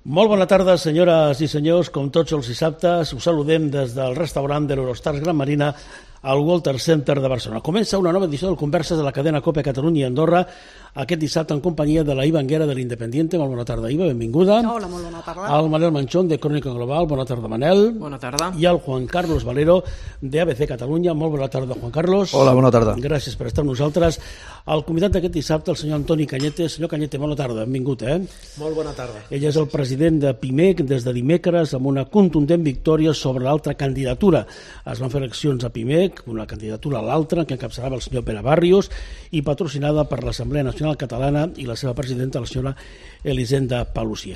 Molt bona tarda, senyores i senyors. Com tots els dissabtes, us saludem des del restaurant de l'Eurostars Gran Marina al Walter Center de Barcelona. Comença una nova edició del Converses de la cadena COPE Catalunya i Andorra, aquest dissabte en companyia de la Iva Anguera de l'Independiente. Molt bona tarda, Iva, benvinguda. Hola, molt bona tarda. El Manel Manchón de Crónica Global. Bona tarda, Manel. Bona tarda. I el Juan Carlos Valero de ABC Catalunya. Molt bona tarda, Juan Carlos. Hola, bona tarda. Gràcies per estar amb nosaltres. El convidat d'aquest dissabte, el senyor Antoni Cañete. Senyor Cañete, bona tarda, benvingut, Molt bona tarda. Ell és el president de PIMEC des de dimecres amb una contundent victòria sobre l'altra candidatura. Es van fer eleccions a PIMEC, una candidatura a l'altra, que encapçalava el senyor Pere Barrios i patrocinada per l'Assemblea Nacional Catalana i la seva presidenta, la senyora Elisenda Palucia.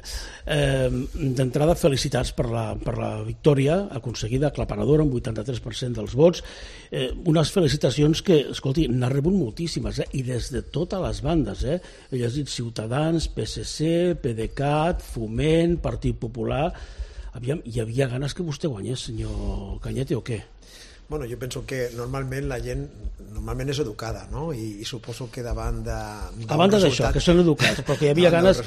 D'entrada, felicitats per la victòria aconseguida, aclaparadora, amb 83% dels vots. Unes felicitacions que, escolti, n'ha rebut moltíssimes, i des de totes les bandes. He llegit Ciutadans, PSC, PDeCAT, Foment, Partit Popular. Aviam, hi havia ganes que vostè guanyés, senyor Cañete, o què? Bueno, jo penso que normalment la gent és educada, no? I suposo que davant de... A banda d'això, que són educats, però que hi havia ganes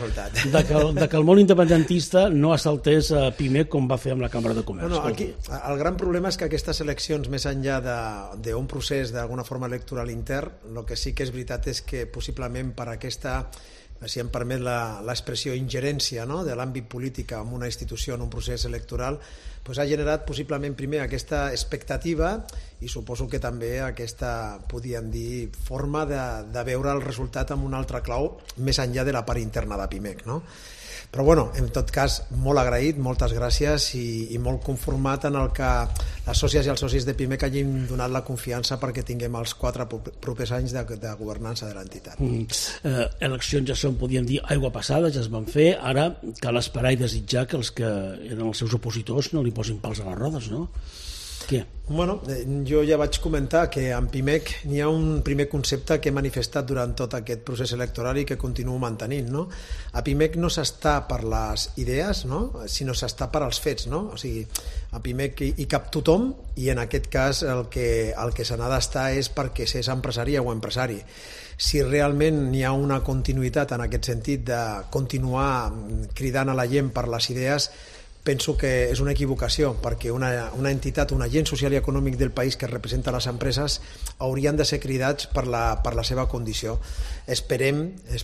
de que el món independentista no assaltés a PIMEC com va fer amb la Cambra de Comerç. No, aquí el gran problema és que aquestes eleccions, més enllà d'un procés d'alguna forma electoral intern, el que sí que és veritat és que possiblement per aquesta, si em permet l'expressió, ingerència, no?, de l'àmbit polític en una institució, en un procés electoral, ha generat possiblement primer aquesta expectativa i suposo que també aquesta, podríem dir, forma de veure el resultat amb una altra clau més enllà de la part interna de PIMEC, no? Però bueno, en tot cas, molt agraït, moltes gràcies i molt conformat en el que les sòcies i els socis de PIMEC hagin donat la confiança perquè tinguem els 4 propers anys de governança de l'entitat. Eleccions ja són, podríem dir, aigua passada, ja es van fer, ara cal esperar i desitjar que els que eren els seus opositors no li posin pals a les rodes, no? Què? Bueno, jo ja vaig comentar que en PIMEC n'hi ha un primer concepte que he manifestat durant tot aquest procés electoral i que continuo mantenint, no? A PIMEC no s'està per les idees, no?, sinó s'està per als fets, no? O sigui, a PIMEC hi cap tothom i en aquest cas el que se n'ha d'estar és perquè s'és empresària o empresari. Si realment hi ha una continuïtat en aquest sentit de continuar cridant a la gent per les idees, penso que és una equivocació, perquè una entitat, un agent social i econòmic del país que representa les empreses haurien de ser cridats per la seva condició. Esperem,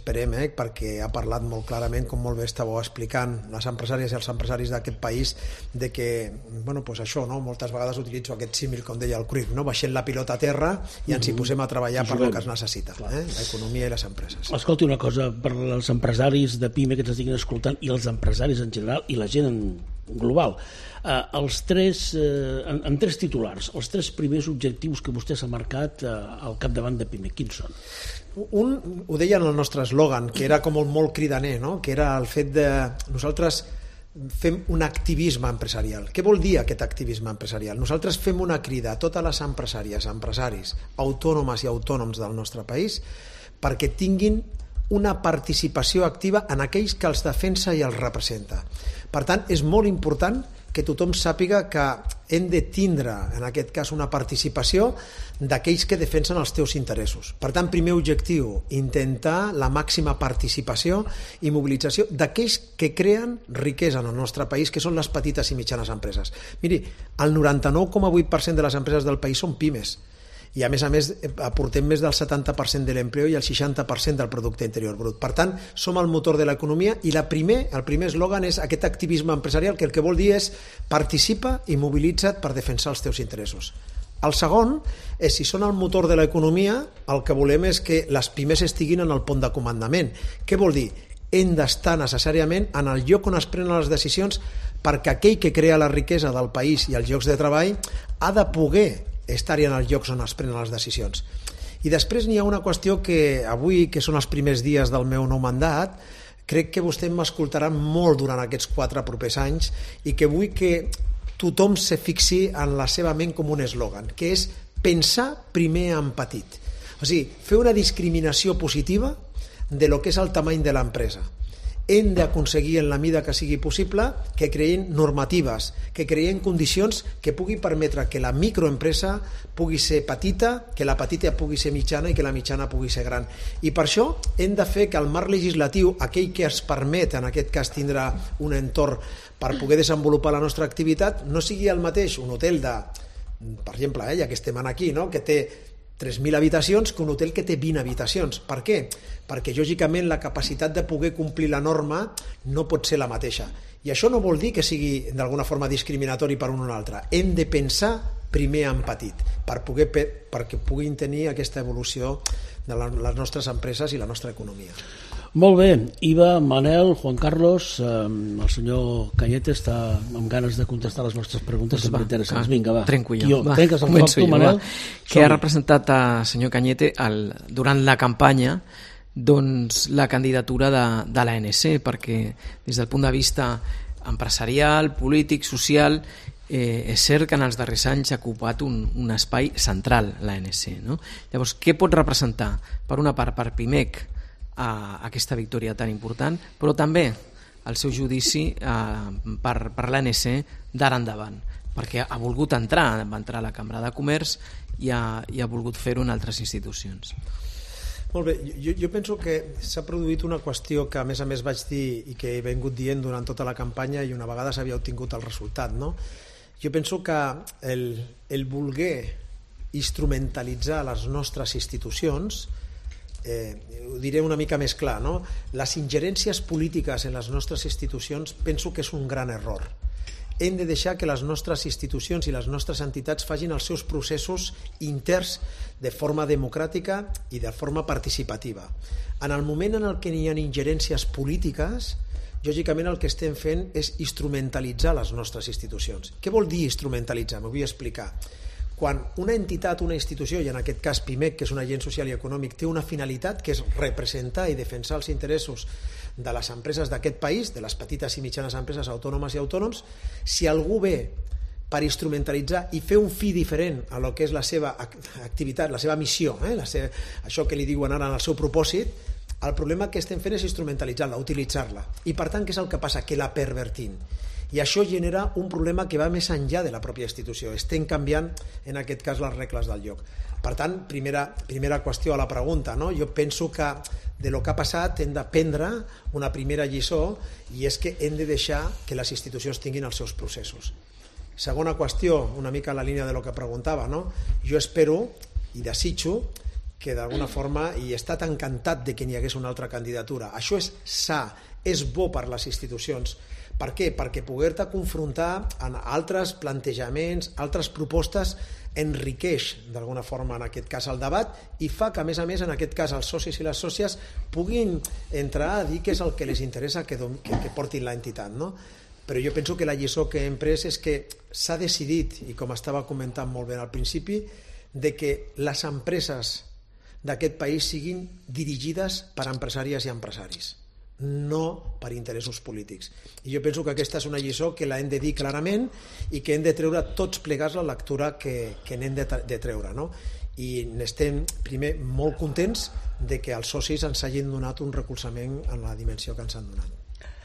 perquè ha parlat molt clarament, com molt bé estàveu explicant, les empresàries i els empresaris d'aquest país, de que, bueno, doncs això, no? Moltes vegades utilitzo aquest símil, com deia el Cruyff, no? Baixem la pilota a terra i ens hi posem a treballar per el que es necessita, l'economia i les empreses. Escolti una cosa, per als empresaris de PIME que ens estiguin escoltant i els empresaris en general i la gent en global, en 3 titulars, els 3 primers objectius que vostè s'ha marcat al capdavant de PIMEC, quins són? Un, ho deia en el nostre eslògan, que era com molt cridaner, no?, que era el fet de nosaltres fem un activisme empresarial. Què vol dir aquest activisme empresarial? Nosaltres fem una crida a totes les empresàries, empresaris, autònomes i autònoms del nostre país perquè tinguin una participació activa en aquells que els defensa i els representa. Per tant, és molt important que tothom sàpiga que hem de tindre, en aquest cas, una participació d'aquells que defensen els teus interessos. Per tant, primer objectiu, intentar la màxima participació i mobilització d'aquells que creen riquesa en el nostre país, que són les petites i mitjanes empreses. Miri, el 99,8% de les empreses del país són pimes, i a més aportem més del 70% de l'empleo i el 60% del producte interior brut. Per tant, som el motor de l'economia i el primer eslògan és aquest activisme empresarial, que el que vol dir és participa i mobilitza't per defensar els teus interessos. El segon és, si són el motor de l'economia, el que volem és que les pimes estiguin en el pont de comandament. Què vol dir? Hem d'estar necessàriament en el lloc on es prenen les decisions, perquè aquell que crea la riquesa del país i els llocs de treball ha de poder estar-hi en els llocs on es prenen les decisions. I després n'hi ha una qüestió que avui, que són els primers dies del meu nou mandat, crec que vostè m'escoltarà molt durant aquests 4 propers anys i que vull que tothom se fixi en la seva ment com un eslògan, que és pensar primer en petit. O sigui, fer una discriminació positiva de lo que és el tamany de l'empresa hem d'aconseguir en la mida que sigui possible que creïn normatives, que creïn condicions que pugui permetre que la microempresa pugui ser petita, que la petita pugui ser mitjana i que la mitjana pugui ser gran. I per això hem de fer que el marc legislatiu, aquell que es permet en aquest cas tindrà un entorn per poder desenvolupar la nostra activitat, no sigui el mateix un hotel de, per exemple, ja que estem aquí, no? Que té 3.000 habitacions que un hotel que té 20 habitacions. Per què? Perquè, lògicament, la capacitat de poder complir la norma no pot ser la mateixa. I això no vol dir que sigui d'alguna forma discriminatori per un o un altre. Hem de pensar primer en petit perquè puguin tenir aquesta evolució de les nostres empreses i la nostra economia. Molt bé, Iva, Manel, Juan Carlos, el senyor Cañete està amb ganes de contestar les nostres preguntes interessants. Vinga, va. Trenco jo. Trenques el foc tu, Manel. Que ha representat el senyor Cañete durant la campanya la candidatura de l'ANC, perquè des del punt de vista empresarial, polític, social, és cert que en els darrers anys ha ocupat un espai central l'ANC, no? Llavors, què pot representar, per una part, per Pimec, aquesta victòria tan important, però també el seu judici per l'ANC d'ara endavant, perquè va entrar a la Cambra de Comerç i ha volgut fer-ho en altres institucions. Molt bé, jo penso que s'ha produït una qüestió que a més vaig dir i que he vingut dient durant tota la campanya i una vegada s'havia obtingut el resultat, no? Jo penso que el voler instrumentalitzar les nostres institucions, ho diré una mica més clar, no? Les ingerències polítiques en les nostres institucions penso que és un gran error. Hem de deixar que les nostres institucions i les nostres entitats facin els seus processos interns de forma democràtica i de forma participativa. En el moment en el que hi ha ingerències polítiques, lògicament el que estem fent és instrumentalitzar les nostres institucions. Què vol dir instrumentalitzar? M'ho vull explicar. Quan una entitat, una institució, i en aquest cas Pimec, que és un agent social i econòmic, té una finalitat que és representar i defensar els interessos de les empreses d'aquest país, de les petites i mitjanes empreses autònomes i autònoms, si algú ve per instrumentalitzar i fer un fi diferent a lo que és la seva activitat, la seva missió, això que li diuen ara en el seu propòsit, el problema que estem fent és instrumentalitzar-la, utilitzar-la. I per tant, què és el que passa? Que la pervertim. I això genera un problema que va més enllà de la pròpia institució. Estem canviant, en aquest cas, les regles del joc. Per tant, primera qüestió a la pregunta, no? Jo penso que de lo que ha passat hem d'aprendre una primera lliçó i és que hem de deixar que les institucions tinguin els seus processos. Segona qüestió, una mica a la línia de lo que preguntava, no? Jo espero i desitjo que d'alguna forma, i he estat encantat de que n'hi hagués una altra candidatura. Això és sa, és bo per les institucions. Per què? Perquè poder-te confrontar amb altres plantejaments, altres propostes, enriqueix d'alguna forma en aquest cas el debat i fa que a més en aquest cas els socis i les sòcies puguin entrar a dir què és el que les interessa que portin l'entitat, no? Però jo penso que la lliçó que hem pres és que s'ha decidit, i com estava comentant molt bé al principi, de que les empreses d'aquest país siguin dirigides per empresàries i empresaris, no per interessos polítics. I jo penso que aquesta és una lliçó que l'hem de dir clarament i que hem de treure tots plegats la lectura que n'hem de treure, no? I n'estem primer molt contents de que els socis ens hagin donat un recolzament en la dimensió que ens han donat.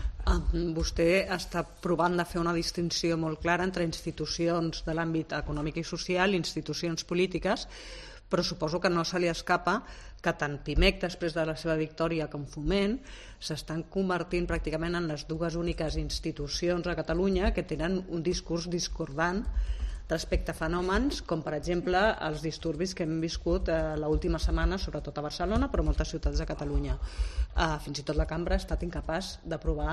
Vostè està provant de fer una distinció molt clara entre institucions de l'àmbit econòmic i social i institucions polítiques, però suposo que no se li escapa que tant Pimec, després de la seva victòria, com Foment, s'estan convertint pràcticament en les dues úniques institucions a Catalunya que tenen un discurs discordant respecte a fenòmens com, per exemple, els disturbis que hem viscut l'última setmana, sobretot a Barcelona, però a moltes ciutats de Catalunya. Fins i tot la Cambra ha estat incapaç d'aprovar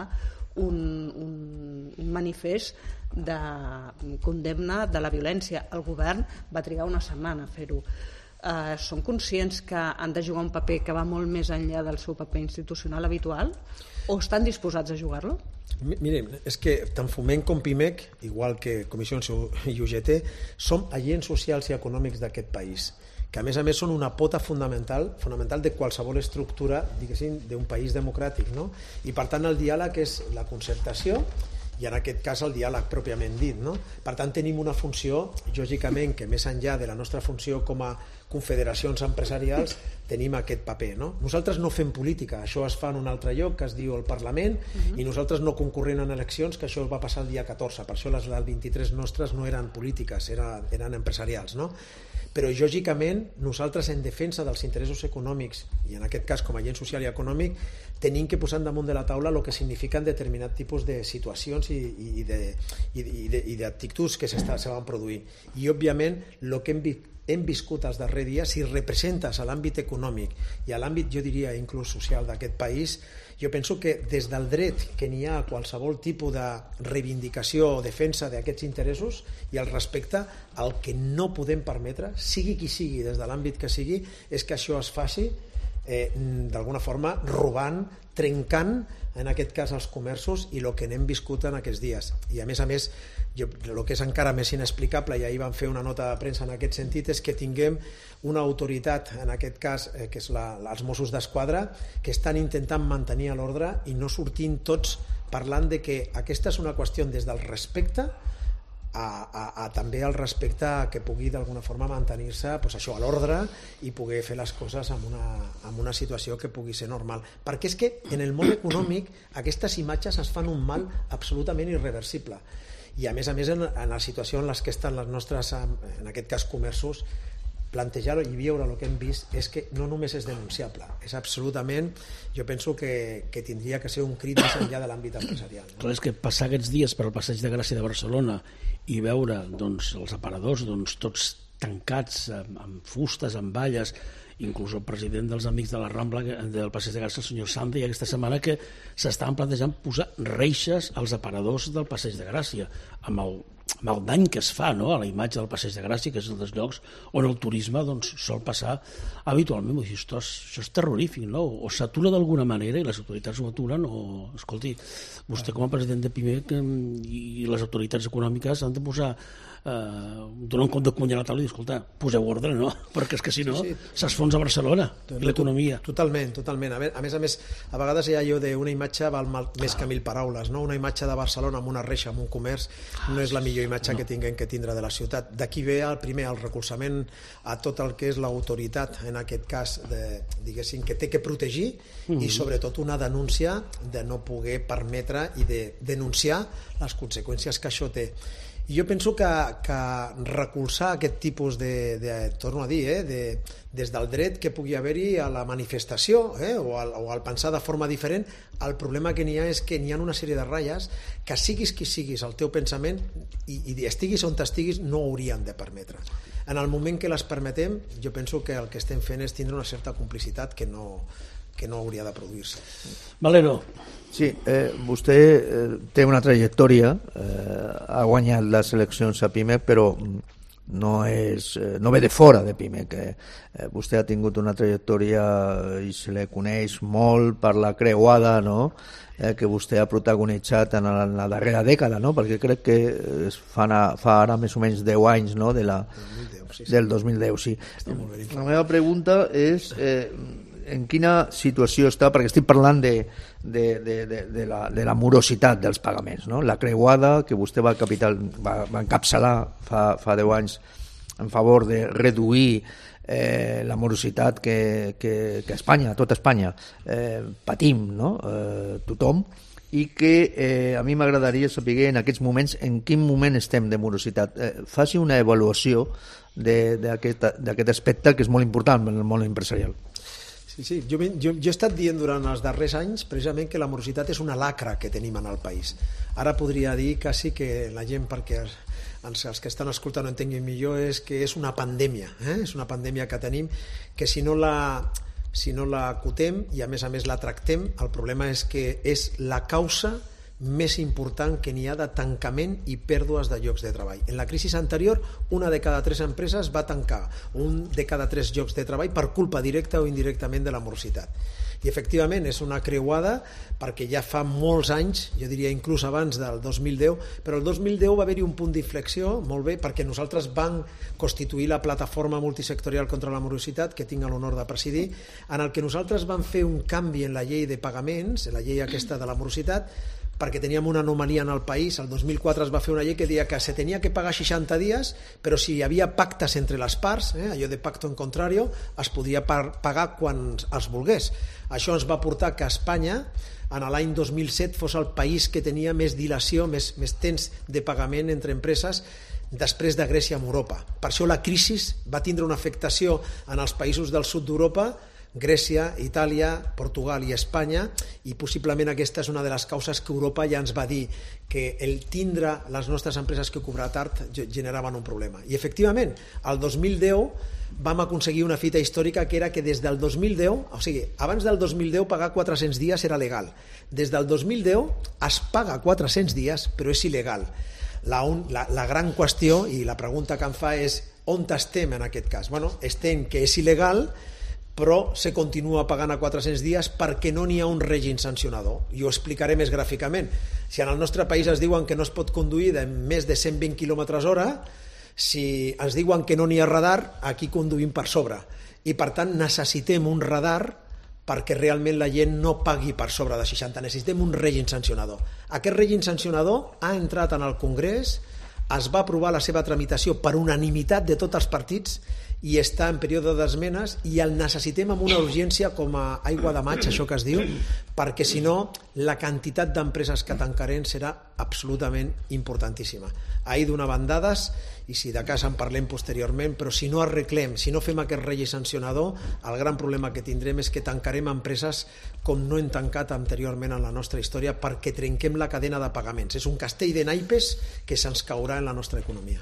un manifest de condemna de la violència. El govern va trigar una setmana a fer-ho. Són conscients que han de jugar un paper que va molt més enllà del seu paper institucional habitual o estan disposats a jugar-lo? Miren, és que tant Foment com Pimec, igual que Comissions i UGT, som agents socials i econòmics d'aquest país, que a més són una pota fonamental de qualsevol estructura, diguéssim, d'un país democràtic, no? I per tant el diàleg és la concertació i en aquest cas el diàleg pròpiament dit, no? Per tant tenim una funció, lògicament, que més enllà de la nostra funció com a confederacions empresarials tenim aquest paper, no? Nosaltres no fem política, això es fa en un altre lloc que es diu el Parlament, i nosaltres no concurrem en eleccions, que això va passar el dia 14, per això les del 23 nostres no eren polítiques, eren empresarials, no? Però lògicament nosaltres, en defensa dels interessos econòmics, i en aquest cas com a agent social i econòmic, tenim que posar damunt de la taula el que signifiquen determinat tipus de situacions i d'actituds que se van produint. I òbviament el que hem viscut els darrers dies, si representes a l'àmbit econòmic i a l'àmbit, jo diria, inclús social d'aquest país, jo penso que des del dret que n'hi ha a qualsevol tipus de reivindicació o defensa d'aquests interessos i al respecte, el que no podem permetre, sigui qui sigui, des de l'àmbit que sigui, és que això es faci d'alguna forma robant, trencant en aquest cas els comerços i el que n'hem viscut en aquests dies. I a més, el que és encara més inexplicable, i ahir vam fer una nota de premsa en aquest sentit, és que tinguem una autoritat, en aquest cas que és els Mossos d'Esquadra, que estan intentant mantenir l'ordre i no sortint tots parlant de que aquesta és una qüestió des del respecte a també el respecte que pugui d'alguna forma mantenir-se a l'ordre i poder fer les coses en una situació que pugui ser normal, perquè és que en el món econòmic aquestes imatges es fan un mal absolutament irreversible i a més en la situació en què estan les nostres, en aquest cas comerços, plantejar-ho i veure el que hem vist és que no només és denunciable, és absolutament, jo penso que tindria que ser un crit més enllà de l'àmbit empresarial. Clar, és que passar aquests dies per al Passeig de Gràcia de Barcelona i veure els aparadors tots tancats amb fustes, amb valles, inclús el president dels Amics de la Rambla del Passeig de Gràcia, el senyor Sandri, aquesta setmana que s'estaven plantejant posar reixes als aparadors del Passeig de Gràcia, amb el dany que es fa, no?, a la imatge del Passeig de Gràcia, que és un dels llocs on el turisme sol passar habitualment. Això és terrorífic, no? O s'atura d'alguna manera i les autoritats ho aturen, o, escolti, vostè com a president de PIMEC i les autoritats econòmiques han de posar donar un cop de cuny a la taula i dir, escolta, poseu ordre, no? Perquè és que si no s'esfonsa Barcelona i l'economia. Totalment. A més, a vegades hi ha allò d'una imatge val més que 1000 paraules, no? Una imatge de Barcelona amb una reixa, amb un comerç, no és la millor imatge que tinguem que tindre de la ciutat. D'aquí ve el recolzament a tot el que és l'autoritat, en aquest cas, diguéssim, que té que protegir i sobretot una denúncia de no poder permetre i de denunciar les conseqüències que això té. I jo penso que recolzar aquest tipus torno a dir, des del dret que pugui haver-hi a la manifestació o al pensar de forma diferent, el problema que n'hi ha és que n'hi ha una sèrie de ratlles que siguis qui siguis el teu pensament i estiguis on estiguis no haurien de permetre. En el moment que les permetem, jo penso que el que estem fent és tindre una certa complicitat que no hauria de produir-se. Valero. Sí, vostè té una trajectòria, ha guanyat les eleccions a PIMEC, però no ve de fora de PIMEC. Vostè ha tingut una trajectòria i se la coneix molt per la creuada, no?, que vostè ha protagonitzat en la darrera dècada, no?, perquè crec que fa ara més o menys 10 anys, no?, del 2010, sí. La meva pregunta és en quina situació està, perquè estic parlant de la morositat dels pagaments, no? La creuada que vostè va encapçalar fa 10 anys en favor de reduir la morositat que a Espanya, a tota Espanya, patim, no? Tothom, i que a mi m'agradaria saber en aquests moments en quin moment estem de morositat. Faci una avaluació d'aquest aspecte que és molt important en el món empresarial. Sí. Jo he estat dient durant els darrers anys precisament que la morositat és una lacra que tenim en el país. Ara podria dir quasi que la gent, perquè els que estan escoltant ho entenguin millor, és que és una pandèmia, és una pandèmia que tenim, que si no la acotem i a més la tractem, el problema és que és la causa més important que n'hi ha de tancament i pèrdues de llocs de treball. En la crisi anterior, 1 de cada 3 empreses va tancar, 1 de cada 3 llocs de treball per culpa directa o indirectament de la morositat. I efectivament és una creuada perquè ja fa molts anys, jo diria inclús abans del 2010, però el 2010 va haver-hi un punt d'inflexió, molt bé, perquè nosaltres vam constituir la plataforma multisectorial contra la morositat, que tinc l'honor de presidir, en el que nosaltres vam fer un canvi en la llei de pagaments, en la llei aquesta de la morositat, perquè teníem una anomalia en el país. El 2004 es va fer una llei que deia que se tenia que pagar 60 dies, però si hi havia pactes entre les parts, allò de pacto en contrario, es podia pagar quan es volgués. Això ens va portar que Espanya, en l'any 2007, fos el país que tenia més dilació, més temps de pagament entre empreses, després de Grècia amb Europa. Per això la crisi va tindre una afectació en els països del sud d'Europa, Grècia, Itàlia, Portugal i Espanya, i possiblement aquesta és una de les causes que Europa ja ens va dir que el tindre les nostres empreses que cobrar tard generaven un problema. I efectivament, el 2010 vam aconseguir una fita històrica que era que des del 2010, o sigui, abans del 2010 pagar 400 dies era legal. Des del 2010 es paga 400 dies, però és il·legal. La gran qüestió i la pregunta que em fa és on estem en aquest cas? Bueno, estem que és il·legal, però se continua pagant a 400 dies perquè no n'hi ha un règim sancionador. I ho explicaré més gràficament. Si en el nostre país es diuen que no es pot conduir de més de 120 km/h, si ens diuen que no n'hi ha radar, aquí conduïm per sobre. I per tant necessitem un radar perquè realment la gent no pagui per sobre de 60. Necessitem un règim sancionador. Aquest règim sancionador ha entrat en el Congrés, es va aprovar la seva tramitació per unanimitat de tots els partits i està en període d'esmenes i el necessitem amb una urgència com a aigua de maig, això que es diu, perquè si no la quantitat d'empreses que tancarem serà absolutament importantíssima. Ahir donaven dades i si de cas en parlem posteriorment, però si no arreglem, si no fem aquest règim sancionador, el gran problema que tindrem és que tancarem empreses com no hem tancat anteriorment en la nostra història perquè trenquem la cadena de pagaments. És un castell de naipes que se'ns caurà en la nostra economia.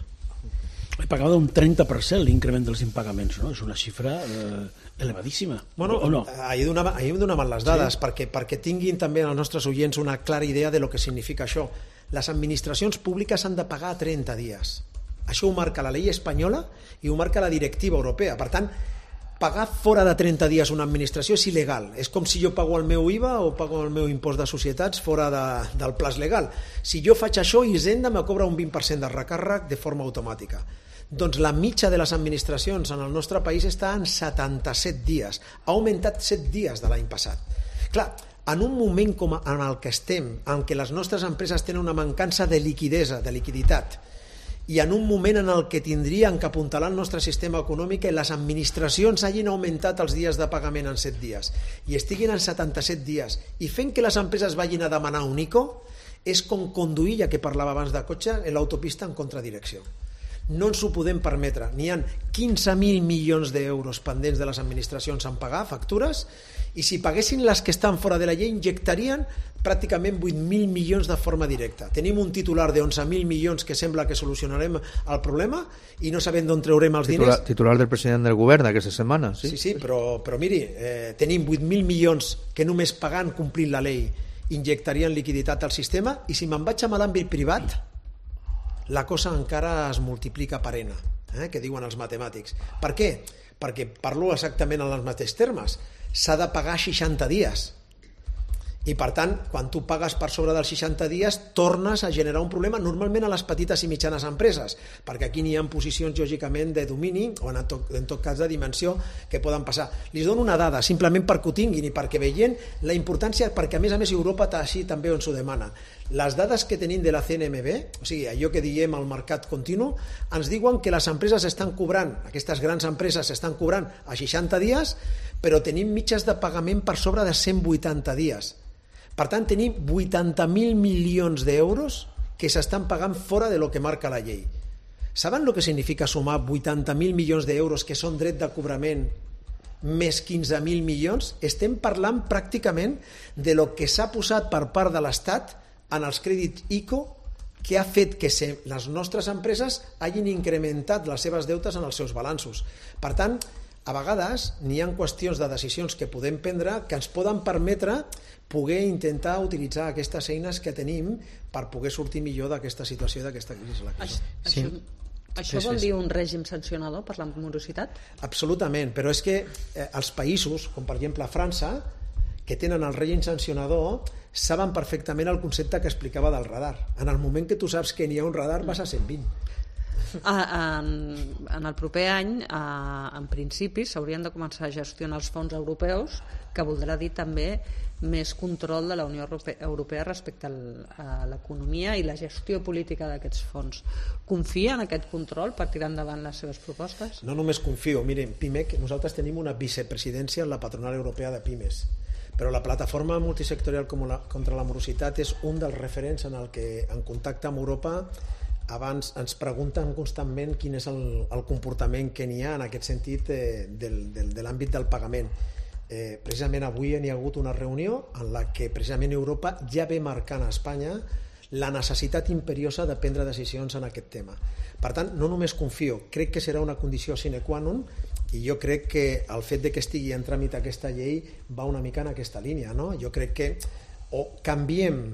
He pagat un 30% l'increment dels impagaments, no? És una xifra elevadíssima. Bueno, o no? ahir em donaven les dades, sí, perquè tinguin també els nostres oients una clara idea de lo que significa això. Les administracions públiques han de pagar a 30 dies. Això ho marca la llei espanyola i ho marca la directiva europea. Per tant, pagar fora de 30 dies una administració és il·legal. És com si jo pago el meu IVA o pago el meu impost de societats fora del plaç legal. Si jo faig això, Hisenda me cobra un 20% de recàrrec de forma automàtica. Doncs la mitja de les administracions en el nostre país està en 77 dies. Ha augmentat 7 dies de l'any passat. Clar, en un moment com en el que estem, en què les nostres empreses tenen una mancança de liquidesa, de liquiditat, i en un moment en el que tindrien que apuntalar el nostre sistema econòmic i les administracions hagin augmentat els dies de pagament en 7 dies i estiguin en 77 dies i fent que les empreses vagin a demanar un ICO, és com conduir, ja que parlava abans de cotxe, en l'autopista en contradirecció. No ens ho podem permetre. N'hi ha 15.000 milions d'euros pendents de les administracions en pagar factures i si paguessin les que estan fora de la llei injectarien pràcticament 8.000 milions de forma directa. Tenim un titular de 11.000 milions que sembla que solucionarem el problema i no sabem d'on traurem els diners. Titular del president del govern aquesta setmana. Sí, però miri, tenim 8.000 milions que només pagant, complint la llei, injectarien liquiditat al sistema i si me'n vaig a l'àmbit privat la cosa encara es multiplica per n, que diuen els matemàtics. Per què? Perquè parlo exactament en els mateixos termes. S'ha de pagar 60 dies. I per tant, quan tu pagues per sobre dels 60 dies tornes a generar un problema normalment a les petites i mitjanes empreses, perquè aquí n'hi ha posicions lògicament de domini o en tot cas de dimensió que poden passar. Li dono una dada simplement perquè ho tinguin i perquè veient la importància, perquè a més Europa així també ens ho demana. Les dades que tenim de la CNMV, o sigui, allò que diem al mercat continu, ens diuen que les empreses estan cobrant, aquestes grans empreses estan cobrant a 60 dies, però tenim mitges de pagament per sobre de 180 dies. Per tant, tenim 80.000 milions d'euros que s'estan pagant fora de lo que marca la llei. Saben el que significa sumar 80.000 milions d'euros que són dret de cobrament més 15.000 milions? Estem parlant pràcticament de lo que s'ha posat per part de l'Estat en els crèdits ICO que ha fet que les nostres empreses hagin incrementat les seves deutes en els seus balanços. Per tant, a vegades n'hi ha qüestions de decisions que podem prendre que ens poden permetre poder intentar utilitzar aquestes eines que tenim per poder sortir millor d'aquesta situació, d'aquesta crisi. Això vol dir un règim sancionador per la morositat? Absolutament, però és que els països, com per exemple França, que tenen el règim sancionador, saben perfectament el concepte que explicava del radar. En el moment que tu saps que n'hi ha un radar vas a 120. En el proper any, en principi, s'haurien de començar a gestionar els fons europeus, que voldrà dir també més control de la Unió Europea respecte a l'economia i la gestió política d'aquests fons. Confia en aquest control per tirar endavant les seves propostes? No només confio. Miren, PIMEC, nosaltres tenim una vicepresidència en la Patronal Europea de Pimes, però la plataforma multisectorial contra la morositat és un dels referents en el que, en contacte amb Europa, abans ens pregunten constantment quin és el comportament que n'hi ha en aquest sentit de l'àmbit del pagament. Precisament avui n'hi ha hagut una reunió en la que precisament Europa ja ve marcant a Espanya la necessitat imperiosa de prendre decisions en aquest tema. Per tant, no només confio, crec que serà una condició sine qua non, i jo crec que el fet de que estigui en tràmit aquesta llei va una mica en aquesta línia, no? Jo crec que o canviem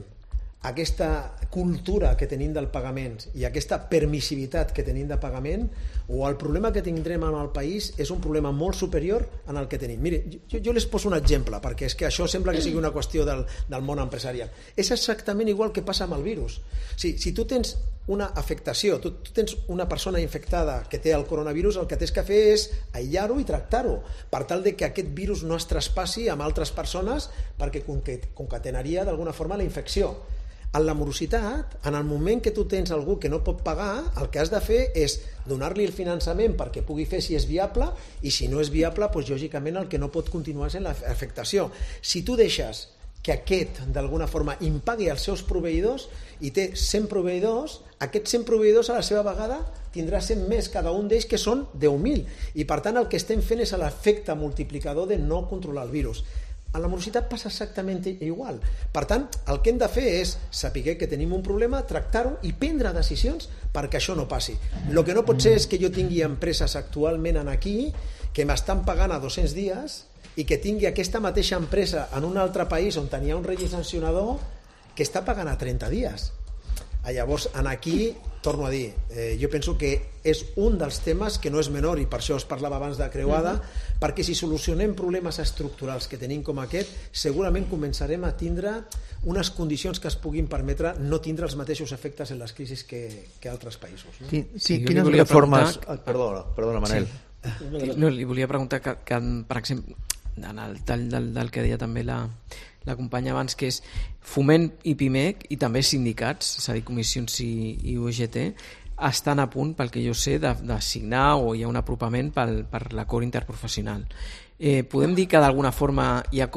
aquesta cultura que tenim del pagament i aquesta permissivitat que tenim de pagament, o el problema que tindrem en el país és un problema molt superior en el que tenim. Mire, jo les poso un exemple, perquè és que això sembla que sigui una qüestió del món empresarial. És exactament igual que passa amb el virus. Si tu tens una afectació, tu tens una persona infectada que té el coronavirus, el que tens que fer és aïllar-ho i tractar-ho, per tal de que aquest virus no es traspassi amb altres persones, perquè concatenaria d'alguna forma la infecció. En la morositat, en el moment que tu tens algú que no pot pagar, el que has de fer és donar-li el finançament perquè pugui fer si és viable, i si no és viable, doncs, lògicament el que no pot continuar és l'afectació. Si tu deixes que aquest d'alguna forma impagui els seus proveïdors i té 100 proveïdors, aquests 100 proveïdors a la seva vegada tindrà 100 més, cada un d'ells, que són 10.000, i per tant el que estem fent és l'efecte multiplicador de no controlar el virus. A la morositat passa exactament igual. Per tant, el que hem de fer és saber que tenim un problema, tractar-ho i prendre decisions perquè això no passi. El que no pot ser és que jo tingui empreses actualment aquí que m'estan pagant a 200 dies i que tingui aquesta mateixa empresa en un altre país on tenia un règim sancionador que està pagant a 30 dies. Llavors, aquí, torno a dir, jo penso que és un dels temes que no és menor, i per això es parlava abans de creuada, perquè si solucionem problemes estructurals que tenim com aquest, segurament començarem a tindre unes condicions que es puguin permetre no tindre els mateixos efectes en les crisis que altres països. No? Quines reformes... Perdona, Manel. Sí. No, li volia preguntar que per exemple, en el tall del que deia també la companya abans, que és Foment i PIMEC i també sindicats, és a dir, comissions i UGT, estan a punt, pel que jo sé, de signar, o hi ha un apropament per l'acord interprofessional. Podem dir que d'alguna forma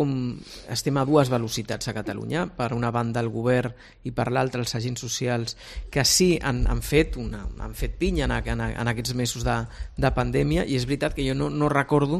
estem a dues velocitats a Catalunya, per una banda el govern i per l'altra els agents socials, que sí han fet pinya en aquests mesos de pandèmia, i és veritat que jo no recordo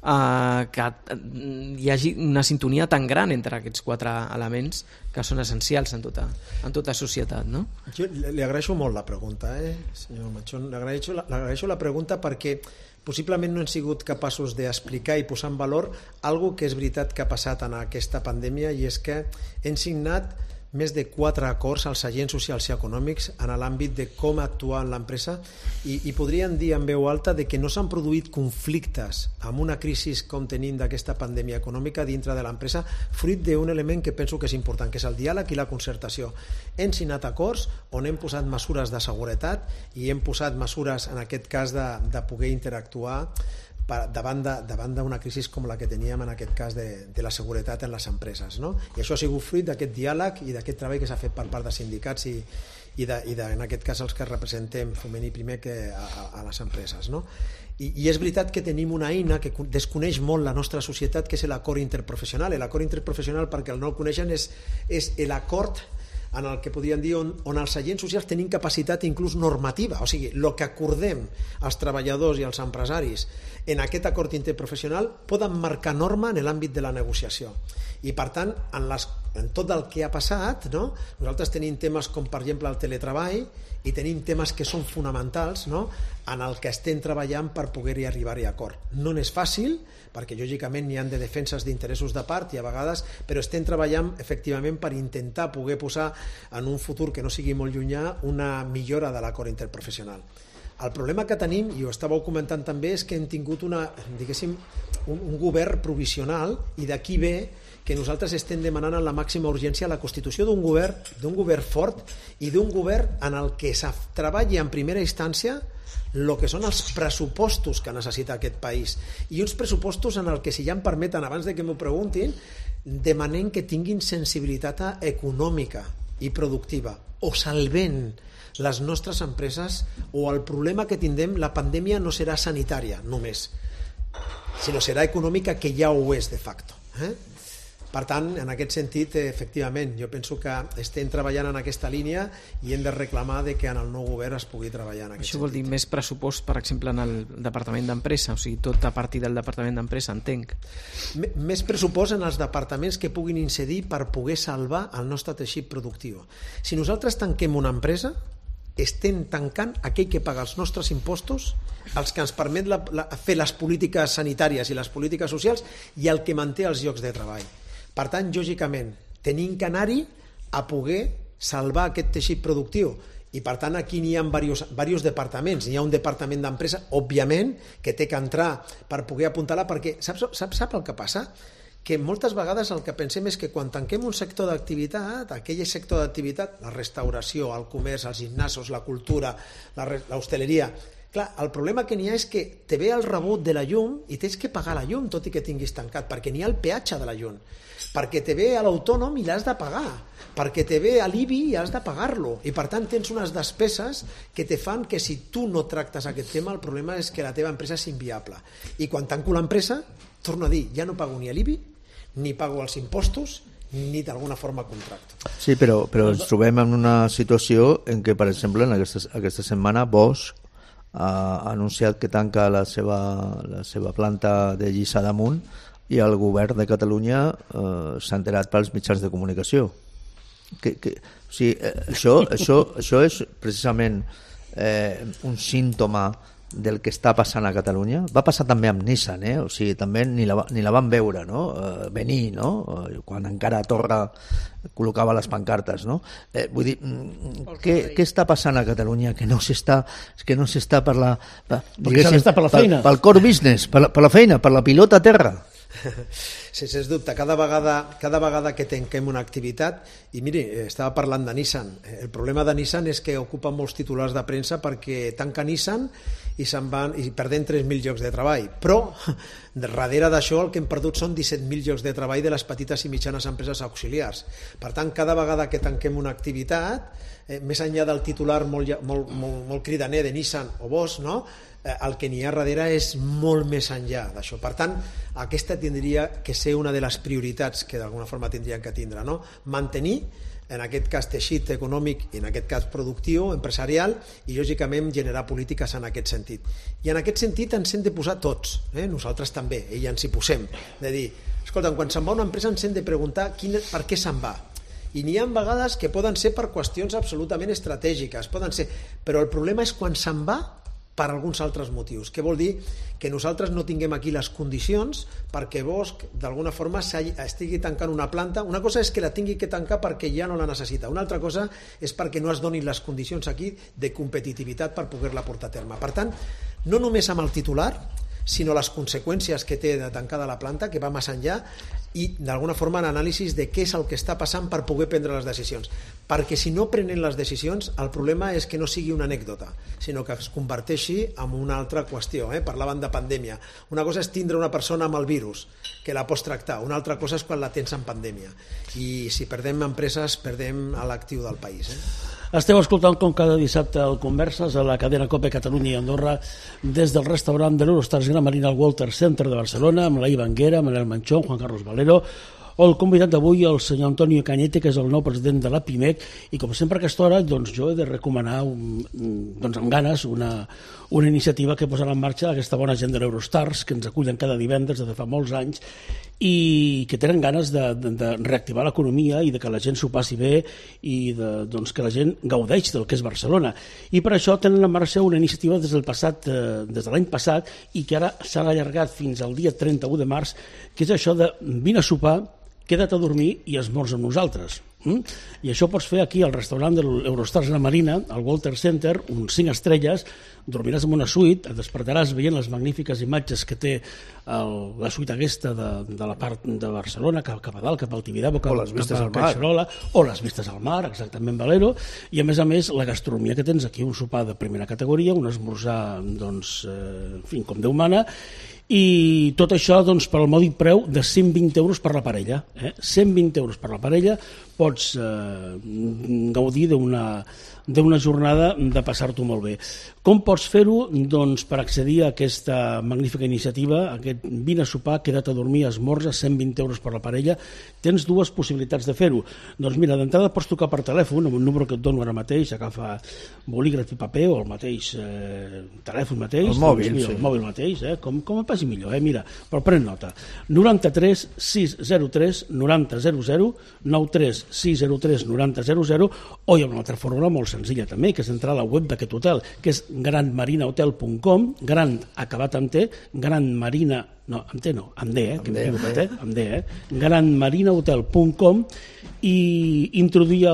que hi hagi una sintonia tan gran entre aquests quatre elements que són essencials en tota societat, no? Jo li agraeixo molt la pregunta, senyor Machón, li agraeixo la pregunta perquè possiblement no hem sigut capaços d'explicar i posar en valor algo que és veritat que ha passat en aquesta pandèmia, i és que hem signat més de 4 acords als agents socials i econòmics en l'àmbit de com actuar en l'empresa, i podríem dir en veu alta de que no s'han produït conflictes amb una crisi com tenim d'aquesta pandèmia econòmica dintre de l'empresa, fruit d'un element que penso que és important, que és el diàleg i la concertació. Hem signat acords on hem posat mesures de seguretat i hem posat mesures, en aquest cas, de poder interactuar davant d'una crisi com la que teníem en aquest cas de la seguretat en les empreses, no? I això ha sigut fruit d'aquest diàleg i d'aquest treball que s'ha fet per part de sindicats i en aquest cas els que representem Foment i PIMEC a les empreses, no? I és veritat que tenim una eina que desconeix molt la nostra societat, que és l'acord interprofessional. L'acord interprofessional, perquè no el coneixen, és l'acord en el que podríem dir on els agents socials tenim capacitat inclús normativa, o sigui, el que acordem els treballadors i els empresaris en aquest acord interprofessional poden marcar norma en l'àmbit de la negociació. I per tant, en tot el que ha passat, no? Nosaltres tenim temes com per exemple el teletreball, i tenim temes que són fonamentals, no? En el que estem treballant per poder-hi arribar-hi a acord. No és fàcil, perquè lògicament n'hi ha de defenses d'interessos de part i a vegades, però estem treballant efectivament per intentar poder posar en un futur que no sigui molt llunyà una millora de l'acord interprofessional. El problema que tenim, i ho estàveu comentant també, és que hem tingut un govern provisional, i d'aquí ve que nosaltres estem demanant en la màxima urgència la constitució d'un govern fort i d'un govern en el que se treballi en primera instància el que són els pressupostos que necessita aquest país, i uns pressupostos en el que, si ja em permeten, abans de que m'ho preguntin, demanem que tinguin sensibilitat econòmica i productiva, o salvent les nostres empreses, o el problema que tindrem, la pandèmia no serà sanitària només, sinó serà econòmica, que ja ho és de facto. Per tant, en aquest sentit, efectivament, jo penso que estem treballant en aquesta línia i hem de reclamar que en el nou govern es pugui treballar en aquest sentit. Això vol dir més pressupost, per exemple, en el Departament d'Empresa, o sigui, tot a partir del Departament d'Empresa, entenc. Més pressupost en els departaments que puguin incidir per poder salvar el nostre teixit productiu. Si nosaltres tanquem una empresa, estem tancant aquell que paga els nostres impostos, els que ens permet fer les polítiques sanitàries i les polítiques socials, i el que manté els llocs de treball. Per tant, lògicament, tenim que anar-hi a poder salvar aquest teixit productiu, i per tant aquí n'hi ha diversos departaments. Hi ha un departament d'empresa, òbviament, que té que entrar per poder apuntar-la, perquè sap el que passa? Que moltes vegades el que pensem és que quan tanquem un sector d'activitat, aquell sector d'activitat, la restauració, el comerç, els gimnasos, la cultura, l'hostaleria, clar, el problema que n'hi ha és que te ve el rebut de la llum i tens que pagar la llum tot i que tinguis tancat, perquè n'hi ha el peatge de la llum, perquè te ve a l'autònom i l'has de pagar, perquè te ve a l'IBI i has de pagar-lo, i per tant tens unes despeses que te fan que, si tu no tractes aquest tema, el problema és que la teva empresa és inviable. I quan tanco l'empresa, torno a dir, ja no pago ni a l'IBI, ni pago els impostos, ni d'alguna forma contracto. Sí, però ens trobem en una situació en què, per exemple, en aquesta setmana Bosch ha anunciat que tanca la seva planta de Lliçà d'Amunt, i el govern de Catalunya s'ha enterat pels mitjans de comunicació. O sigui, això és precisament un símptoma del que està passant a Catalunya. Va passar també amb Nissan, o sigui, també ni la van veure, no? Venir, no? Quan encara Torra col·locava les pancartes, no? Vull dir, què està passant a Catalunya que no s'està per la, diguéssim, pel core business, per la feina, per la pilota a terra? Sí, sens dubte, cada vegada que tanquem una activitat, i miri, estava parlant de Nissan, el problema de Nissan és que ocupa molts titulars de premsa perquè tanca Nissan i se'n van i perdem 3.000 llocs de treball, però darrere d'això el que hem perdut són 17.000 llocs de treball de les petites i mitjanes empreses auxiliars. Per tant, cada vegada que tanquem una activitat, més enllà del titular molt cridaner de Nissan o Bosch, no? El que n'hi ha darrere és molt més enllà d'això. Per tant, aquesta tindria que ser una de les prioritats que d'alguna forma tindrien que tindre, no? Mantenir, en aquest cas, teixit econòmic i en aquest cas productiu, empresarial, i lògicament generar polítiques en aquest sentit. I en aquest sentit ens hem de posar tots, nosaltres també, i ens hi posem, de dir, escolta, quan se'n va una empresa ens hem de preguntar per què se'n va. I n'hi ha vegades que poden ser per qüestions absolutament estratègiques, però el problema és quan se'n va per alguns altres motius, que vol dir que nosaltres no tinguem aquí les condicions perquè Bosch d'alguna forma estigui tancant una planta. Una cosa és que la tingui que tancar perquè ja no la necessita, una altra cosa és perquè no es donin les condicions aquí de competitivitat per poder-la portar a terme. Per tant, no només amb el titular, sinó les conseqüències que té de tancada la planta, que va més enllà, i d'alguna forma l'anàlisi de què és el que està passant per poder prendre les decisions, perquè si no prenen les decisions el problema és que no sigui una anècdota, sinó que es converteixi en una altra qüestió. Parlaven de pandèmia, una cosa és tindre una persona amb el virus que la pots tractar, una altra cosa és quan la tens en pandèmia, i si perdem empreses perdem l'actiu del país. Esteu escoltant com cada dissabte el Converses a la cadena COPE Catalunya i Andorra des del restaurant de l'Eurostars Gran Marina al Walter Center de Barcelona, amb la Ivanguera, Manel Manchón, Juan Carlos Valero, o el convidat d'avui, el senyor Antonio Cañete, que és el nou president de la PIMEC, i com sempre a aquesta hora jo he de recomanar amb ganes una iniciativa que posa en marxa aquesta bona gent de l'Eurostars, que ens acullen cada divendres des de fa molts anys i que tenen ganes de reactivar l'economia i de que la gent s'ho passi bé i que la gent gaudeix del que és Barcelona. I per això tenen en marxa una iniciativa des de l'any passat i que ara s'ha allargat fins al dia 31 de març, que és això de vine a sopar, queda't a dormir i esmorza amb nosaltres. I això pots fer aquí al restaurant de l'Eurostars La Marina, al Walter Center, uns 5 estrelles, dormiràs en una suite, et despertaràs veient les magnífiques imatges que té la suite aquesta de la part de Barcelona, cap a dalt, cap al Tibidabo, cap a Collserola, o les vistes al mar, exactament, Valero, i a més la gastronomia que tens aquí, un sopar de primera categoria, un esmorzar, doncs, en fi, com Déu mana, i tot això doncs, per al mòdic preu de 120 euros per la parella. 120 euros per la parella, pots gaudir d'una jornada de passar-t'ho molt bé. Com pots fer-ho? Doncs per accedir a aquesta magnífica iniciativa, aquest vine a sopar, queda't a dormir, esmorza, 120 euros per la parella, tens dues possibilitats de fer-ho. Doncs mira, d'entrada pots trucar per telèfon, amb un número que et dono ara mateix, agafa bolígraf i paper o el mateix telèfon mateix, el mòbil, doncs, el mòbil mateix, com et passi millor, mira, però pren nota. 93 603 9000, 93 603 9000, o hi ha una altra fórmula molt senzilla també, que és entrar a la web d'aquest hotel, que és granmarinahotel.com, gran acabat amb T, granmarina, no, amb T no, amb D, que m'he equivocat, amb D, granmarinahotel.com, i introduir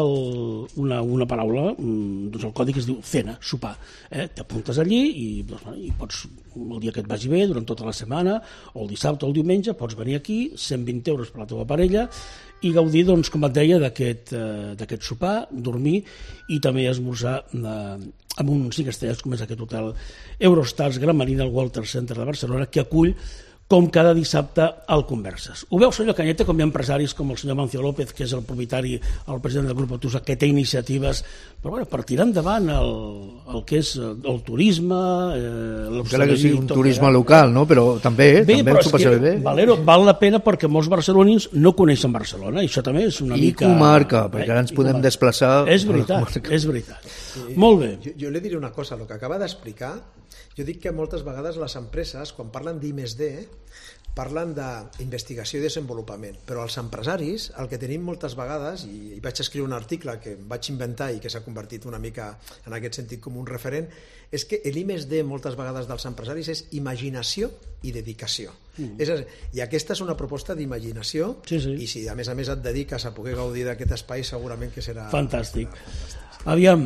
una paraula, doncs el codi que es diu cena, sopar. T'apuntes allí i pots, el dia que et vagi bé, durant tota la setmana, o el dissabte o el diumenge, pots venir aquí, 120 euros per la teva parella, i gaudir, doncs, com et deia, d'aquest sopar, dormir i també esmorzar amb un 5 estrelles com és aquest hotel Eurostars Gran Marina al Walter Center de Barcelona, que acull com cada dissabte al Converses. Ho veu, senyor Cañete, com hi ha empresaris com el senyor Mancio López, que és el propietari, el president del grup Otusa, que té iniciatives per tirar endavant el que és el turisme, que sigui un turisme local, no? Però també s'ho passa bé. Valero, val la pena perquè molts barcelonins no coneixen Barcelona, i això també és una mica... I comarca, perquè ara ens podem desplaçar... És veritat. Molt bé. Jo li diré una cosa, el que acaba d'explicar, jo dic que moltes vegades les empreses, quan parlen d'I+D, parlen d'investigació i desenvolupament, però els empresaris, el que tenim moltes vegades, i vaig escriure un article que vaig inventar i que s'ha convertit una mica en aquest sentit com un referent, és que l'I+D moltes vegades dels empresaris és imaginació i dedicació. I aquesta és una proposta d'imaginació, i si a més et dediques a poder gaudir d'aquest espai, segurament que serà... Fantàstic. Aviam,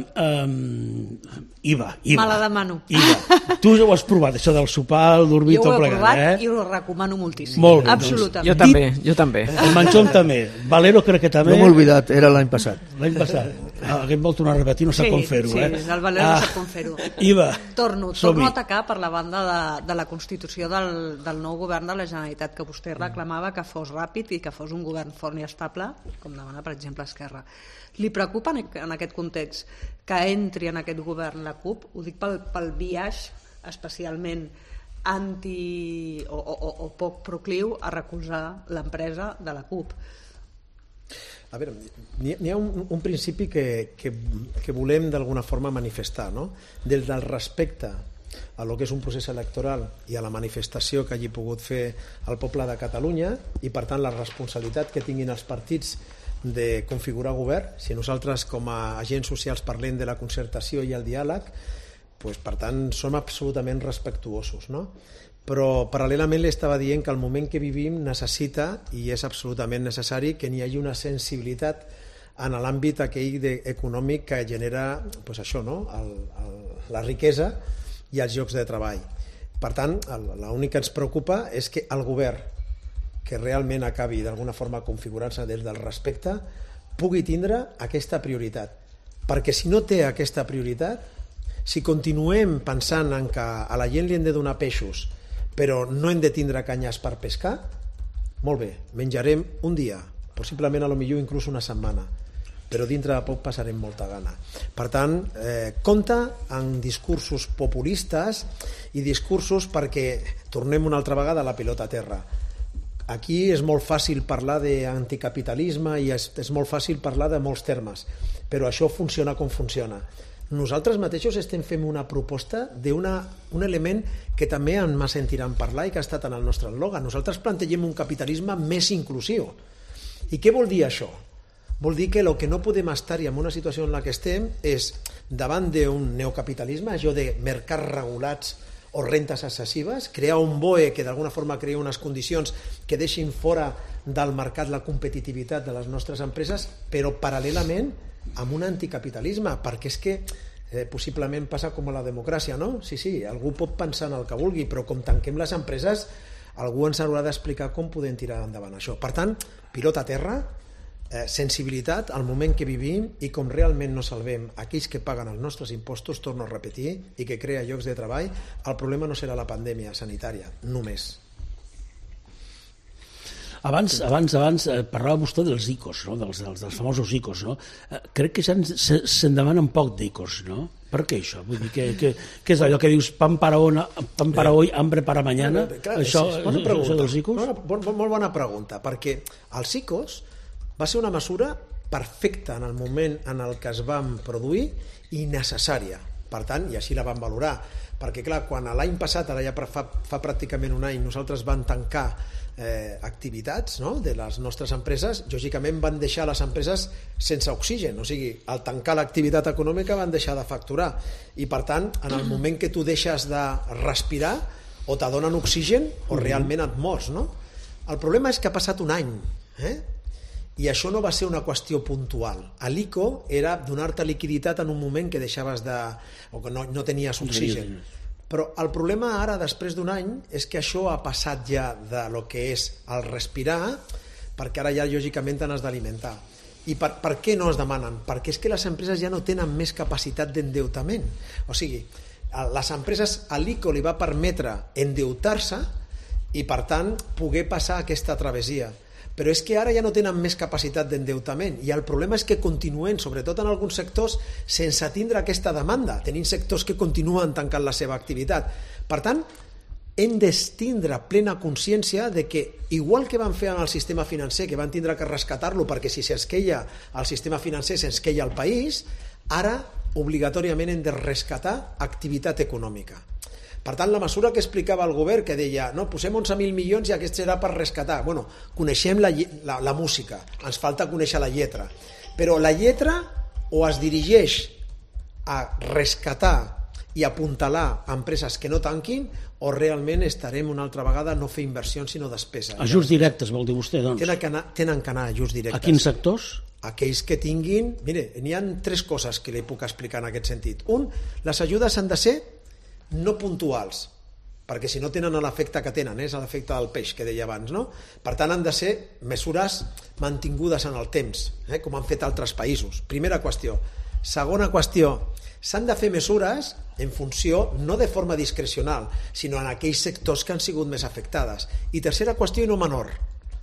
Iva. Me la demano. Iva, tu ho has provat, això del sopar, el dormir, tot plegat, Jo ho he provat i ho recomano moltíssim. Molt bé, absolutament. Doncs, jo també. El Manchón també. Valero crec que també. No m'he oblidat, era l'any passat. L'any passat. Aquest vol tornar a repetir, no sap com fer-ho. Sí, el Valero no sap com fer-ho. Iva, torno a atacar per la banda de la constitució del nou govern de la Generalitat, que vostè reclamava que fos ràpid i que fos un govern fort i estable, com demana, per exemple, Esquerra. Li preocupa en aquest context que entri en aquest govern la CUP? Ho dic pel biaix especialment o poc procliu a recolzar l'empresa de la CUP. A veure, n'hi ha un principi que volem d'alguna forma manifestar, no? Des del respecte a lo que és un procés electoral i a la manifestació que hagi pogut fer el poble de Catalunya, i per tant la responsabilitat que tinguin els partits de configurar govern. Si nosaltres com a agents socials parlem de la concertació i el diàleg, doncs, per tant som absolutament respectuosos, no? Però paral·lelament li estava dient que el moment que vivim necessita, i és absolutament necessari, que n'hi hagi una sensibilitat en l'àmbit aquell econòmic que genera això, no? La riquesa i els llocs de treball. Per tant, l'únic que ens preocupa és que el govern que realment acabi d'alguna forma configurant-se des del respecte pugui tindre aquesta prioritat, perquè si no té aquesta prioritat, si continuem pensant en que a la gent li hem de donar peixos però no hem de tindre canyes per pescar, molt bé, menjarem un dia, possiblement a lo millor inclús una setmana, però dintre de poc passarem molta gana. Per tant, compte amb discursos populistes i discursos perquè tornem una altra vegada a la pilota a terra. Aquí és molt fàcil parlar d'anticapitalisme i és molt fàcil parlar de molts termes, però això funciona com funciona. Nosaltres mateixos estem fent una proposta d'un element que també en m'ha sentiran parlar i que ha estat en el nostre eslògan. Nosaltres plantegem un capitalisme més inclusiu. I què vol dir això? Vol dir que el que no podem estar-hi en una situació en la que estem és davant d'un neocapitalisme, això de mercats regulats o rentes excessives, crear un BOE que d'alguna forma crea unes condicions que deixin fora del mercat la competitivitat de les nostres empreses, però paral·lelament amb un anticapitalisme, perquè és que possiblement passa com a la democràcia, no? Sí, algú pot pensar en el que vulgui, però com tanquem les empreses, algú ens haurà d'explicar com podem tirar endavant això. Per tant, pilota a terra, sensibilitat al moment que vivim, i com realment no salvem aquells que paguen els nostres impostos, torno a repetir, i que crea llocs de treball, el problema no serà la pandèmia sanitària, només. Abans parlava vostè dels ICOs, no? dels famosos ICOs. No? Crec que ja se'n demanen poc d'ICOs, no? Per què això? Vull dir, què és allò que dius pan para hoy, hambre para mañana? Això dels ICOs? Molt bona pregunta, perquè els ICOs va ser una mesura perfecta en el moment en el que es van produir i necessària. Per tant, i així la van valorar. Perquè, clar, quan l'any passat, ara ja fa pràcticament un any, nosaltres vam tancar activitats, no?, de les nostres empreses, lògicament van deixar les empreses sense oxigen, o sigui, al tancar l'activitat econòmica van deixar de facturar, i per tant, en el moment que tu deixes de respirar, o t'adonen oxigen o realment et mors, no? El problema és que ha passat un any, i això no va ser una qüestió puntual. L'ICO era donar-te liquiditat en un moment que deixaves o que no tenies oxigen. Però el problema ara, després d'un any, és que això ha passat ja de lo que és el respirar, perquè ara ja lògicament te n'has d'alimentar. I per què no es demanen? Perquè és que les empreses ja no tenen més capacitat d'endeutament. O sigui, les empreses, a l'ICO li va permetre endeutar-se i, per tant, poder passar aquesta travessia. Però és que ara ja no tenen més capacitat d'endeutament, i el problema és que continuen, sobretot en alguns sectors, sense tindre aquesta demanda, tenint sectors que continuen tancant la seva activitat. Per tant, hem de tindre plena consciència de que, igual que van fer en el sistema financer, que van tindre que rescatar-lo perquè si s'esqueia el sistema financer s'esqueia el país, ara obligatòriament hem de rescatar activitat econòmica. Per tant, la mesura que explicava el govern, que deia, no, posem 11.000 milions i aquest serà per rescatar. Bueno, coneixem la música, ens falta conèixer la lletra. Però la lletra o es dirigeix a rescatar i apuntalar empreses que no tanquin, o realment estarem una altra vegada no fer inversions sinó despesa. Ajuts directes, vol dir vostè, doncs? Tenen que anar ajuts directes. A quins sectors? Aquells que tinguin... Mire, n'hi ha 3 coses que li puc explicar en aquest sentit. Un, les ajudes han de ser no puntuals, perquè si no tenen l'efecte que tenen, és l'efecte del peix que deia abans, no? Per tant, han de ser mesures mantingudes en el temps, com han fet altres països. Primera qüestió. Segona qüestió, s'han de fer mesures en funció, no de forma discrecional, sinó en aquells sectors que han sigut més afectades. I tercera qüestió, i no menor,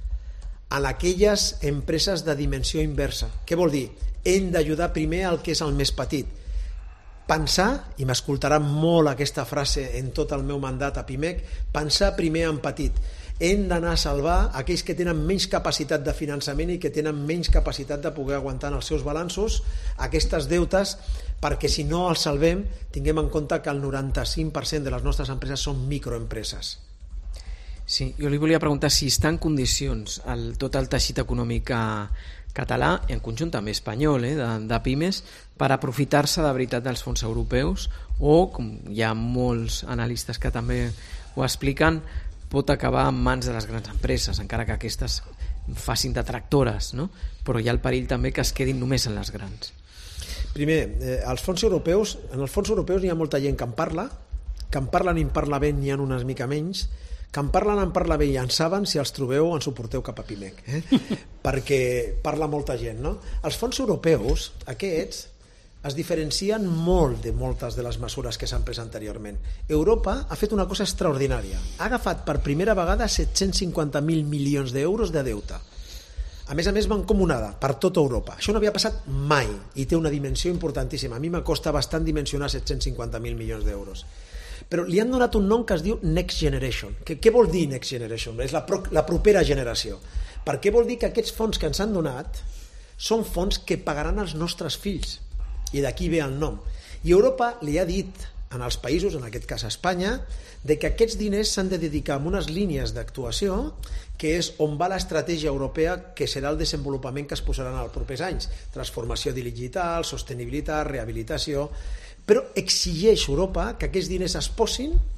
en aquelles empreses de dimensió inversa. Què vol dir? Hem d'ajudar primer al que és el més petit. Pensar, i m'escoltarà molt aquesta frase en tot el meu mandat a PIMEC, pensar primer en petit. Hem d'anar a salvar aquells que tenen menys capacitat de finançament i que tenen menys capacitat de poder aguantar en els seus balanços aquestes deutes, perquè si no els salvem, tinguem en compte que el 95% de les nostres empreses són microempreses. Sí, jo li volia preguntar si està en condicions tot el teixit econòmic català, i en conjunt també espanyol, de pimes, per aprofitar-se de veritat dels fons europeus, o, com hi ha molts analistes que també ho expliquen, pot acabar en mans de les grans empreses, encara que aquestes facin de tractores, no? Però hi ha el perill també que es quedin només en les grans. Primer, els fons europeus, en els fons europeus hi ha molta gent que en parlen i en parla bé, n'hi ha unes mica menys, que en parla bé i en saben, si els trobeu ens ho porteu cap a PIMEC, perquè parla molta gent, no? Els fons europeus, aquests, es diferencien molt de moltes de les mesures que s'han pres anteriorment. Europa ha fet una cosa extraordinària, ha agafat per primera vegada 750.000 milions d'euros de deute. A més, mancomunada per tota Europa. Això no havia passat mai i té una dimensió importantíssima. A mi me costa bastant dimensionar 750.000 milions d'euros. Però li han donat un nom que es diu Next Generation. Què vol dir Next Generation? És la propera generació. Per què vol dir que aquests fons que ens han donat són fons que pagaran els nostres fills? I d'aquí ve el nom. I Europa li ha dit en els països, en aquest cas a Espanya, de que aquests diners s'han de dedicar a unes línies d'actuació que és on va l'estratègia europea, que serà el desenvolupament que es posaran els propers anys. Transformació digital, sostenibilitat, rehabilitació... Però exigeix Europa que aquests diners es posin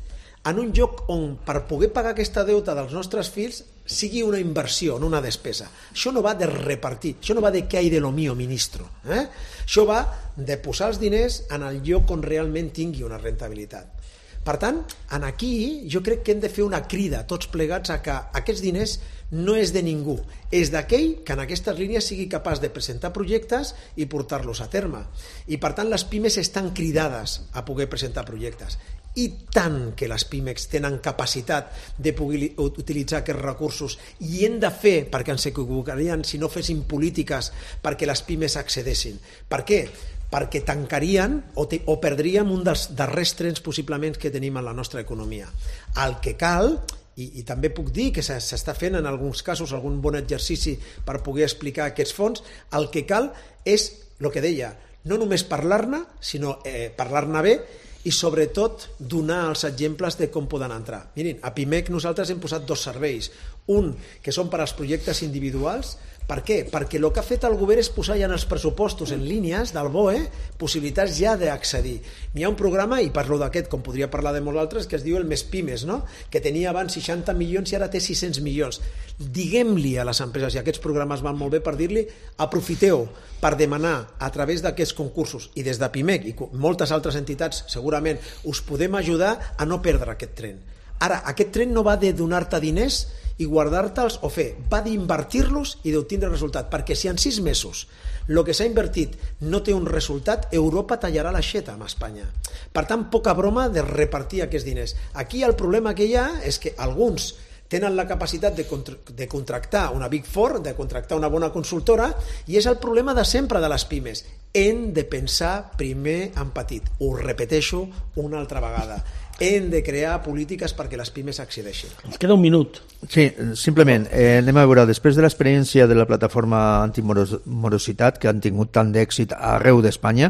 en un lloc on per poder pagar aquesta deuta dels nostres fills sigui una inversió, no una despesa. Això no va de repartir, això no va de què hay de lo mío, ministro. Això va de posar els diners en el lloc on realment tingui una rentabilitat. Per tant, aquí jo crec que hem de fer una crida tots plegats a que aquests diners no és de ningú, és d'aquell que en aquestes línies sigui capaç de presentar projectes i portar-los a terme. I per tant les pimes estan cridades a poder presentar projectes. I tant que les pimes tenen capacitat de poder utilitzar aquests recursos i hem de fer, perquè ens equivocarien si no féssim polítiques perquè les pimes accedessin. Per què? Perquè tancarien o perdríem un dels darrers trens possiblement que tenim en la nostra economia. El que cal, i també puc dir que s'està fent en alguns casos algun bon exercici per poder explicar aquests fons, el que cal és el que deia, no només parlar-ne, sinó parlar-ne bé i sobretot donar els exemples de com poden entrar. Mirin, a PIMEC nosaltres hem posat 2 serveis, un que són per als projectes individuals. Per què? Perquè el que ha fet el govern és posar ja en els pressupostos en línies del BOE possibilitats ja d'accedir. N'hi ha un programa, i parlo d'aquest com podria parlar de molts altres, que es diu el Més Pimes, no? Que tenia abans 60 milions i ara té 600 milions. Diguem-li a les empreses, i aquests programes van molt bé per dir-li, aprofiteu per demanar a través d'aquests concursos, i des de PIMEC i moltes altres entitats segurament us podem ajudar a no perdre aquest tren. Ara, aquest tren no va de donar-te diners i guardar-te'ls o fer, va d'invertir-los i d'obtindre resultat, perquè si en 6 mesos el que s'ha invertit no té un resultat, Europa tallarà l'aixeta amb Espanya. Per tant, poca broma de repartir aquests diners. Aquí el problema que hi ha és que alguns tenen la capacitat de contractar una Big Four, de contractar una bona consultora, i és el problema de sempre de les pimes. Hem de pensar primer en petit. Ho repeteixo una altra vegada. Hem de crear polítiques perquè les pimes accedeixin. Ens queda un minut. Sí, simplement, anem a veure, després de l'experiència de la plataforma antimorositat, que han tingut tant d'èxit arreu d'Espanya,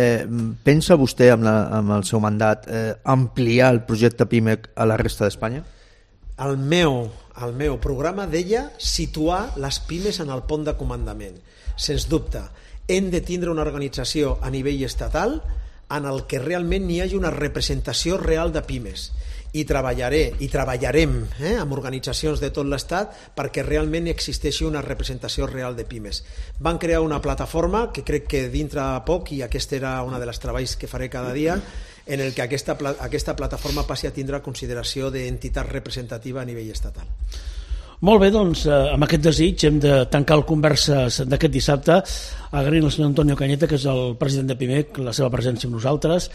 pensa vostè, amb el seu mandat, ampliar el projecte PIMEC a la resta d'Espanya? El meu programa deia situar les pimes en el pont de comandament. Sens dubte, hem de tindre una organització a nivell estatal en el que realment hi hagi una representació real de pimes. I treballarem amb organitzacions de tot l'Estat perquè realment existeixi una representació real de pimes. Van crear una plataforma que crec que dintre de poc, i aquest era un dels treballs que faré cada dia, en el que aquesta plataforma passi a tindre consideració d'entitat representativa a nivell estatal. Molt bé, doncs amb aquest desig hem de tancar el Converses d'aquest dissabte, agraint al senyor Antonio Cañete, que és el president de PIMEC, la seva presència amb nosaltres,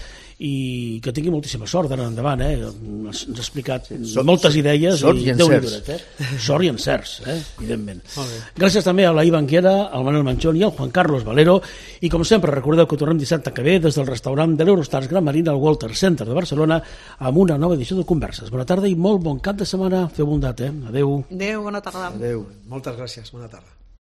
i que tingui moltíssima sort d'ara endavant. Ens ha explicat moltes idees i Déu-n'hi-do, sort i encerts, evidentment. Gràcies també a la Iva Anguera, al Manuel Manchón i al Juan Carlos Valero, i com sempre recordeu que tornem dissabte que ve des del restaurant de l'Eurostars Gran Marina al Walter Center de Barcelona amb una nova edició de Converses. Bona tarda i molt bon cap de setmana. Feu bondat, Adéu. Adéu, bona tarda. Adéu. Moltes gràcies, bona tarda.